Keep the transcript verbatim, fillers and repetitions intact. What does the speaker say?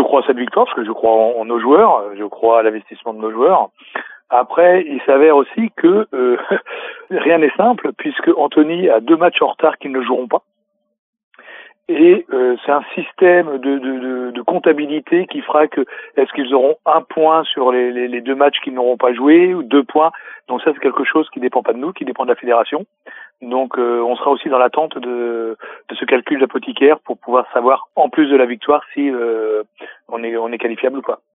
crois à cette victoire parce que je crois en, en nos joueurs, je crois à l'investissement de nos joueurs. Après, il s'avère aussi que euh, rien n'est simple puisque Antony a deux matchs en retard qu'ils ne joueront pas. Et euh, c'est un système de, de, de, de comptabilité qui fera que est-ce qu'ils auront un point sur les, les, les deux matchs qu'ils n'auront pas joués ou deux points. Donc ça, c'est quelque chose qui dépend pas de nous, qui dépend de la fédération. Donc euh, on sera aussi dans l'attente de, de ce calcul d'apothicaire pour pouvoir savoir, en plus de la victoire, si euh, on est, on est qualifiable ou pas.